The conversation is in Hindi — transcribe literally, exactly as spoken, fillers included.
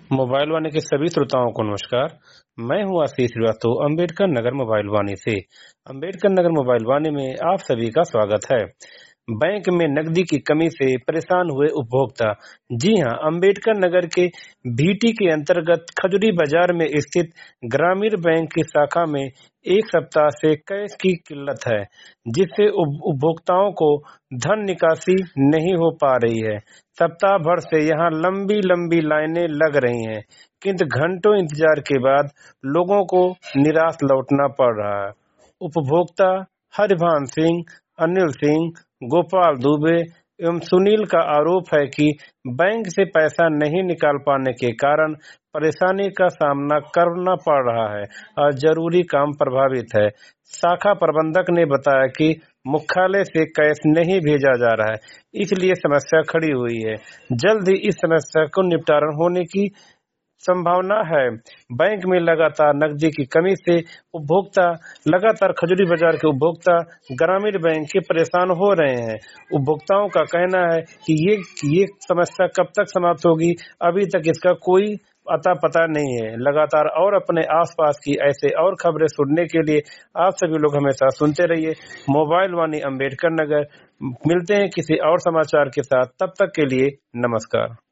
मोबाइल वाणी के सभी श्रोताओं को नमस्कार। मैं हूं आशीष श्रीवास्तव अंबेडकर नगर मोबाइल वाणी से। अंबेडकर नगर मोबाइल वाणी में आप सभी का स्वागत है। बैंक में नकदी की कमी से परेशान हुए उपभोक्ता। जी हां, अंबेडकर नगर के भीटी के अंतर्गत खजुरी बाजार में स्थित ग्रामीण बैंक की शाखा में एक सप्ताह से कैश की किल्लत है, जिससे उप- उपभोक्ताओं को धन निकासी नहीं हो पा रही है। सप्ताह भर से यहां लंबी लंबी लाइनें लग रही हैं, किंतु घंटों इंतजार के बाद लोगों को निराश लौटना पड़ रहा है। उपभोक्ता हरिभान सिंह, अनिल सिंह, गोपाल दुबे एवं सुनील का आरोप है कि बैंक से पैसा नहीं निकाल पाने के कारण परेशानी का सामना करना पड़ रहा है और जरूरी काम प्रभावित है। शाखा प्रबंधक ने बताया कि मुख्यालय से कैश नहीं भेजा जा रहा है, इसलिए समस्या खड़ी हुई है। जल्द ही इस समस्या को निपटारा होने की संभावना है। बैंक में लगातार नकदी की कमी से उपभोक्ता लगातार खजुरी बाजार के उपभोक्ता ग्रामीण बैंक के परेशान हो रहे हैं। उपभोक्ताओं का कहना है कि ये ये समस्या कब तक समाप्त होगी, अभी तक इसका कोई अता पता नहीं है। लगातार और अपने आसपास की ऐसे और खबरें सुनने के लिए आप सभी लोग हमेशा सुनते रहिए मोबाइल वाणी अंबेडकर नगर। मिलते हैं किसी और समाचार के साथ, तब तक के लिए नमस्कार।